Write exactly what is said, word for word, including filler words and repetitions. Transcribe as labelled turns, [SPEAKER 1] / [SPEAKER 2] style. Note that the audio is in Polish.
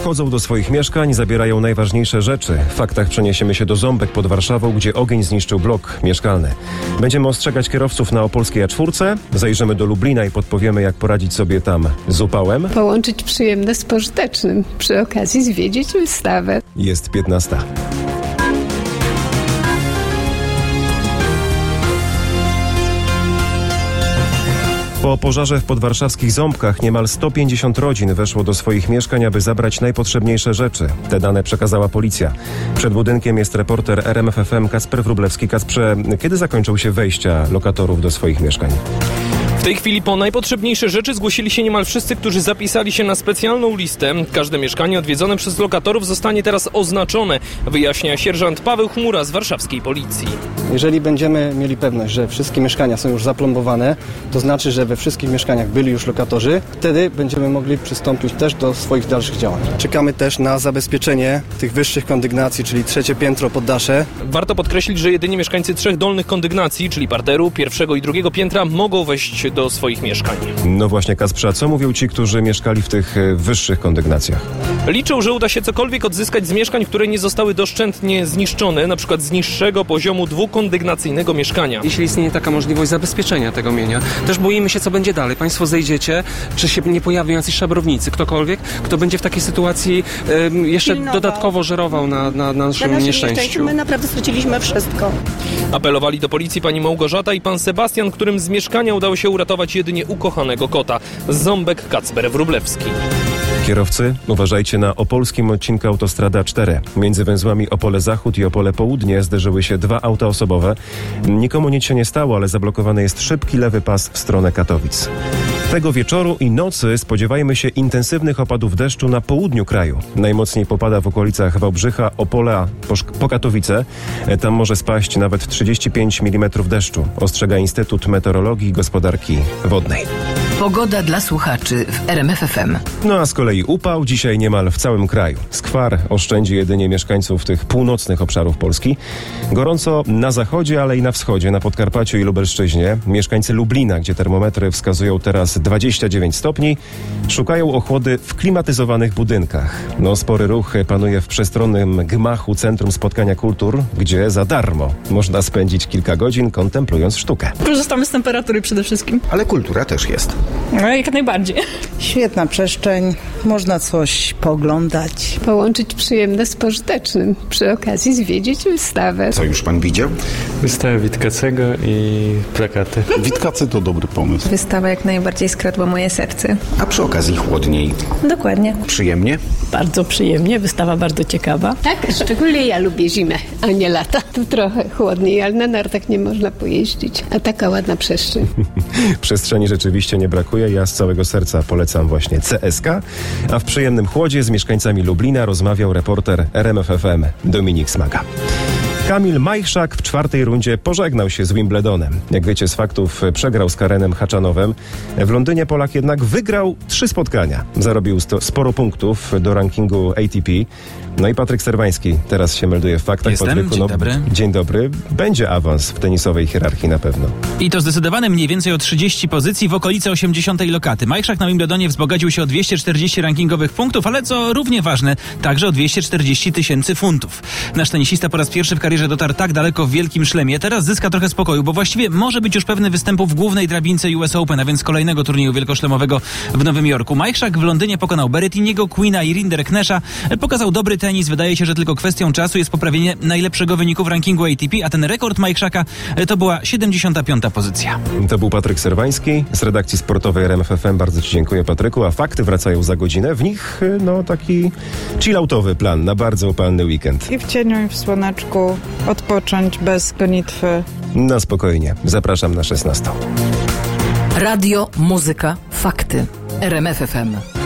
[SPEAKER 1] Wchodzą do swoich mieszkań, zabierają najważniejsze rzeczy. W faktach przeniesiemy się do Ząbek pod Warszawą, gdzie ogień zniszczył blok mieszkalny. Będziemy ostrzegać kierowców na opolskiej A cztery. Zajrzymy do Lublina i podpowiemy, jak poradzić sobie tam z upałem.
[SPEAKER 2] Połączyć przyjemne z pożytecznym. Przy okazji zwiedzić wystawę.
[SPEAKER 1] Jest piętnasta. Po pożarze w podwarszawskich Ząbkach niemal sto pięćdziesiąt rodzin weszło do swoich mieszkań, aby zabrać najpotrzebniejsze rzeczy. Te dane przekazała policja. Przed budynkiem jest reporter R M F F M Kacper Wróblewski. Kacprze, kiedy zakończą się wejścia lokatorów do swoich mieszkań?
[SPEAKER 3] W tej chwili po najpotrzebniejsze rzeczy zgłosili się niemal wszyscy, którzy zapisali się na specjalną listę. Każde mieszkanie odwiedzone przez lokatorów zostanie teraz oznaczone, wyjaśnia sierżant Paweł Chmura z warszawskiej policji.
[SPEAKER 4] Jeżeli będziemy mieli pewność, że wszystkie mieszkania są już zaplombowane, to znaczy, że we wszystkich mieszkaniach byli już lokatorzy, wtedy będziemy mogli przystąpić też do swoich dalszych działań. Czekamy też na zabezpieczenie tych wyższych kondygnacji, czyli trzecie piętro, poddasze.
[SPEAKER 3] Warto podkreślić, że jedynie mieszkańcy trzech dolnych kondygnacji, czyli parteru, pierwszego i drugiego piętra, mogą wejść do swoich mieszkań.
[SPEAKER 1] No właśnie, Kacprze, a co mówią ci, którzy mieszkali w tych wyższych kondygnacjach?
[SPEAKER 3] Liczą, że uda się cokolwiek odzyskać z mieszkań, które nie zostały doszczętnie zniszczone, na przykład z niższego poziomu dwukondygnacyjnego mieszkania.
[SPEAKER 5] Jeśli istnieje taka możliwość zabezpieczenia tego mienia, też boimy się, co będzie dalej. Państwo zejdziecie, czy się nie pojawią jacyś szabrownicy, ktokolwiek, kto będzie w takiej sytuacji um, jeszcze Pilnował. dodatkowo żerował na, na, na naszym na nieszczęściu.
[SPEAKER 6] My naprawdę straciliśmy wszystko.
[SPEAKER 3] Apelowali do policji pani Małgorzata i pan Sebastian, którym z mieszkania udało się uratować jedynie ukochanego kota. Z Ząbek Kacper Wróblewski.
[SPEAKER 1] Kierowcy, uważajcie na opolskim odcinku autostrady A cztery. Między węzłami Opole Zachód i Opole Południe zderzyły się dwa auta osobowe. Nikomu nic się nie stało, ale zablokowany jest szybki lewy pas w stronę Katowic. Tego wieczoru i nocy spodziewajmy się intensywnych opadów deszczu na południu kraju. Najmocniej popada w okolicach Wałbrzycha, Opola, po, po Katowice. Tam może spaść nawet trzydzieści pięć milimetrów deszczu, ostrzega Instytut Meteorologii i Gospodarki Wodnej.
[SPEAKER 7] Pogoda dla słuchaczy w R M F F M.
[SPEAKER 1] No a z kolei upał dzisiaj niemal w całym kraju. Skwar oszczędzi jedynie mieszkańców tych północnych obszarów Polski. Gorąco na zachodzie, ale i na wschodzie, na Podkarpaciu i Lubelszczyźnie. Mieszkańcy Lublina, gdzie termometry wskazują teraz dwadzieścia dziewięć stopni, szukają ochłody w klimatyzowanych budynkach. No spory ruch panuje w przestronnym gmachu Centrum Spotkania Kultur, gdzie za darmo można spędzić kilka godzin kontemplując sztukę.
[SPEAKER 8] Korzystamy z temperatury przede wszystkim.
[SPEAKER 9] Ale kultura też jest.
[SPEAKER 8] No, jak najbardziej.
[SPEAKER 10] Świetna przestrzeń, można coś pooglądać.
[SPEAKER 2] Połączyć przyjemne z pożytecznym. Przy okazji zwiedzić wystawę.
[SPEAKER 9] Co już pan widział?
[SPEAKER 11] Wystawę Witkacego i plakaty.
[SPEAKER 12] Witkacy to dobry pomysł.
[SPEAKER 13] Wystawa jak najbardziej skradła moje serce.
[SPEAKER 9] A przy okazji chłodniej.
[SPEAKER 13] Dokładnie.
[SPEAKER 9] Przyjemnie?
[SPEAKER 8] Bardzo przyjemnie, wystawa bardzo ciekawa.
[SPEAKER 2] Tak, szczególnie ja lubię zimę, a nie lata. Tu trochę chłodniej, ale na nartach nie można pojeździć. A taka ładna przestrzeń.
[SPEAKER 1] Przestrzeni rzeczywiście nie brakuje. Ja z całego serca polecam właśnie C S K. A w przyjemnym chłodzie z mieszkańcami Lublina rozmawiał reporter R M F F M Dominik Smaga. Kamil Majchrzak w czwartej rundzie pożegnał się z Wimbledonem. Jak wiecie z faktów, przegrał z Karenem Haczanowem. W Londynie Polak jednak wygrał trzy spotkania. Zarobił sto, sporo punktów do rankingu A T P. No i Patryk Serwański teraz się melduje w faktach.
[SPEAKER 14] Jestem,
[SPEAKER 1] Patryku,
[SPEAKER 14] dzień
[SPEAKER 1] no,
[SPEAKER 14] dobry.
[SPEAKER 1] Dzień dobry. Będzie awans w tenisowej hierarchii na pewno.
[SPEAKER 14] I to zdecydowane mniej więcej o trzydzieści pozycji w okolicy osiemdziesiątej lokaty. Majchrzak na Wimbledonie wzbogacił się o dwieście czterdzieści rankingowych punktów, ale co równie ważne, także o dwieście czterdzieści tysięcy funtów. Nasz tenisista po raz pierwszy w karierze dotarł tak daleko w wielkim szlemie. Teraz zyska trochę spokoju, bo właściwie może być już pewny występu w głównej drabince U S Open, a więc kolejnego turnieju wielkoszlemowego w Nowym Jorku. Majchrzak w Londynie pokonał Berrettiniego, Queena i Rinder Knesha. Pokazał dobry tenis. Wydaje się, że tylko kwestią czasu jest poprawienie najlepszego wyniku w rankingu A T P, a ten rekord Majchrzaka to była siedemdziesiąta piąta pozycja.
[SPEAKER 1] To był Patryk Serwański z redakcji sportowej R M F F M. Bardzo ci dziękuję, Patryku. A fakty wracają za godzinę. W nich no taki chilloutowy plan na bardzo upalny weekend.
[SPEAKER 15] I w cieniu, i w słoneczku odpocząć bez gonitwy.
[SPEAKER 1] Na spokojnie. Zapraszam na szesnastą.
[SPEAKER 7] Radio, muzyka, fakty. R M F F M.